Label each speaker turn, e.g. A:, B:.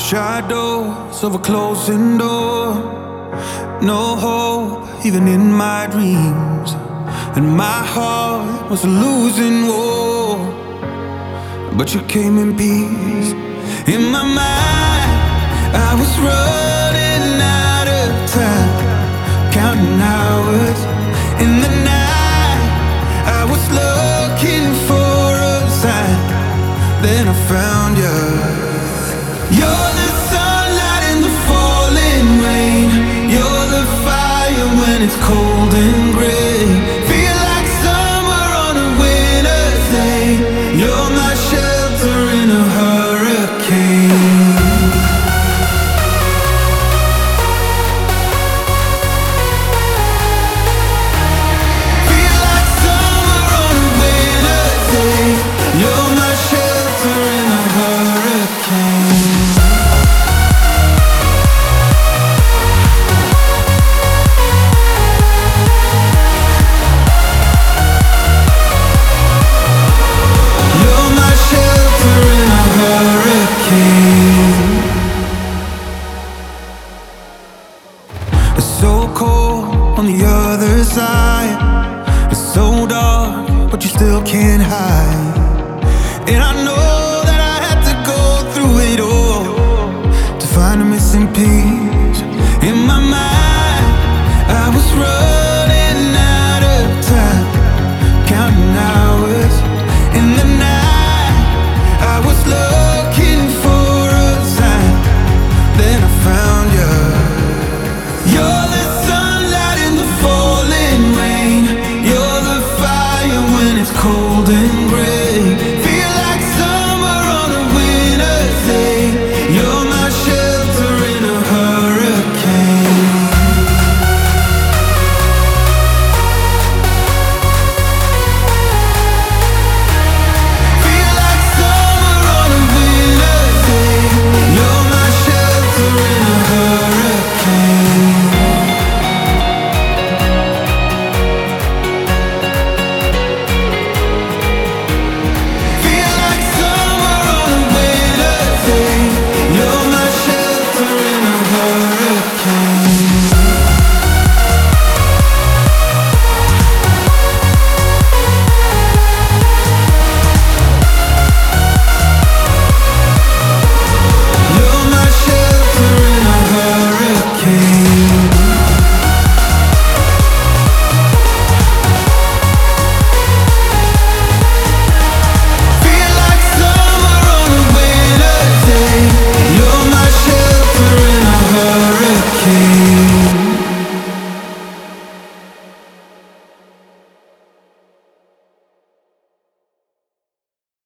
A: Shadows of a closing door, no hope even in my dreams, and my heart was a losing war. But you came in peace. In my mind, I was running out of time, counting hours. In the night, I was looking for a sign. Then I found you. You're the sunlight in the falling rain. You're the fire when it's cold and gray. Feel like summer on a winter's day. You're my shelter in a hurricane. Feel like summer on a winter's day. You're my shelter in a hurricane. It's so cold on the other side. It's so dark, but you still can't hide. And I know that I had to go through it all to find a missing piece in my mind.